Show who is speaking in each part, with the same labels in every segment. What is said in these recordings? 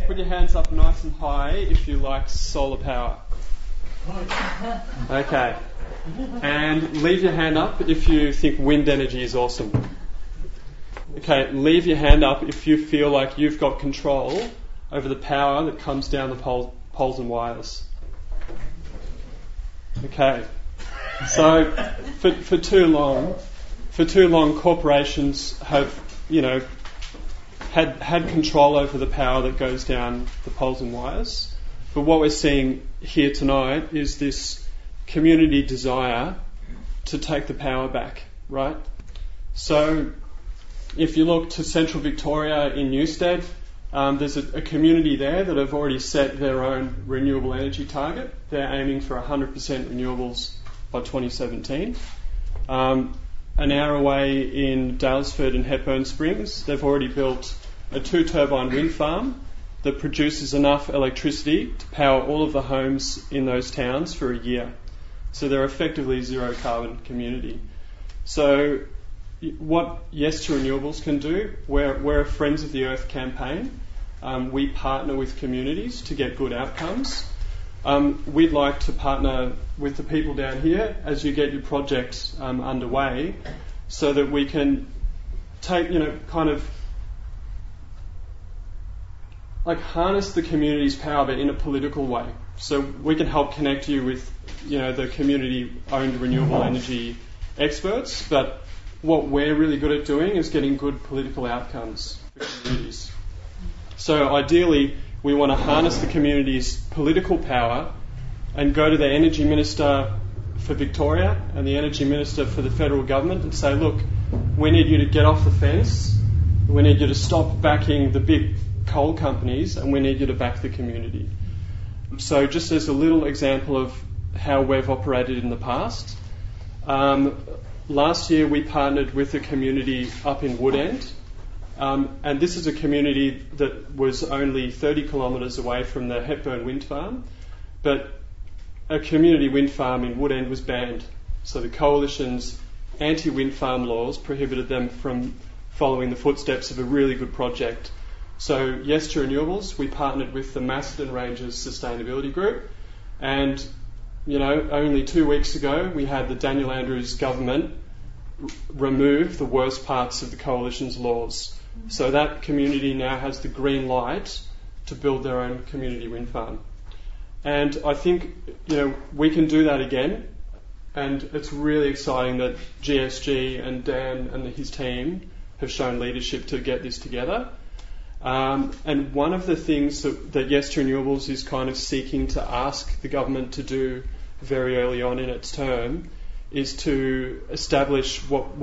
Speaker 1: Put your hands up nice and high if you like solar power. Okay. And leave your hand up if you think wind energy is awesome. Okay, leave your hand up if you feel like you've got control over the power that comes down the poles and wires. Okay. So for too long, corporations have, had control over the power that goes down the poles and wires. But what we're seeing here tonight is this community desire to take the power back, right? So if you look to central Victoria in Newstead, there's a community there that have already set their own renewable energy target. They're aiming for 100% renewables by 2017. An hour away in Daylesford and Hepburn Springs, they've already built a 2-turbine wind farm that produces enough electricity to power all of the homes in those towns for a year. So they're effectively zero carbon community. So what Yes to Renewables can do, we're a Friends of the Earth campaign. We partner with communities to get good outcomes. We'd like to partner with the people down here as you get your project underway, so that we can take, harness the community's power, but in a political way. So we can help connect you with, the community-owned renewable energy experts. But what we're really good at doing is getting good political outcomes for communities. So ideally, we want to harness the community's political power and go to the Energy Minister for Victoria and the Energy Minister for the federal government and say, look, we need you to get off the fence, we need you to stop backing the big coal companies, and we need you to back the community. So just as a little example of how we've operated in the past, last year we partnered with a community up in Woodend, and this is a community that was only 30 kilometres away from the Hepburn wind farm, but a community wind farm in Woodend was banned. So the Coalition's anti-wind farm laws prohibited them from following the footsteps of a really good project. So Yes to Renewables, we partnered with the Macedon Ranges Sustainability Group, and only 2 weeks ago we had the Daniel Andrews government remove the worst parts of the Coalition's laws. So that community now has the green light to build their own community wind farm. And I think, we can do that again, and it's really exciting that GSG and Dan and his team have shown leadership to get this together. And one of the things that Yes to Renewables is kind of seeking to ask the government to do very early on in its term is to establish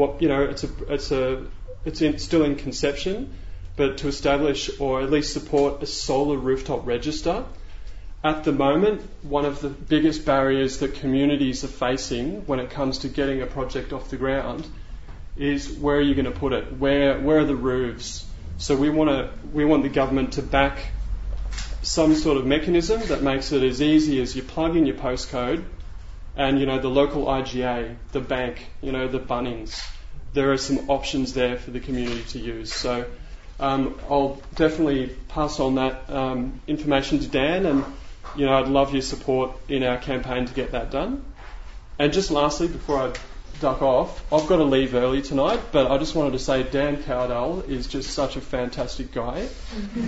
Speaker 1: it's still in conception, but to establish or at least support a solar rooftop register. At the moment, one of the biggest barriers that communities are facing when it comes to getting a project off the ground is where are you going to put it? Where are the roofs? So we want the government to back some sort of mechanism that makes it as easy as you plug in your postcode and, the local IGA, the bank, the Bunnings. There are some options there for the community to use. So I'll definitely pass on that information to Dan, and, I'd love your support in our campaign to get that done. And just lastly, before I duck off, I've got to leave early tonight, but I just wanted to say Dan Cowdell is just such a fantastic guy. So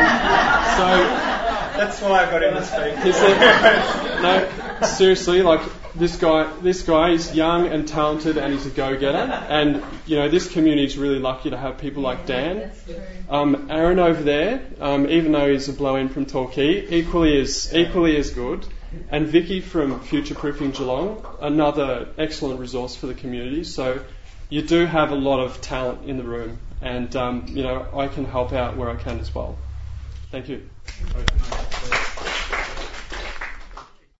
Speaker 2: that's why I got him to speak.
Speaker 1: No, seriously, this guy is young and talented, and he's a go-getter. And this community is really lucky to have people like Dan. Aaron over there, even though he's a blow-in from Torquay, equally as good. And Vicky from Future Proofing Geelong, another excellent resource for the community. So you do have a lot of talent in the room, and I can help out where I can as well. Thank you.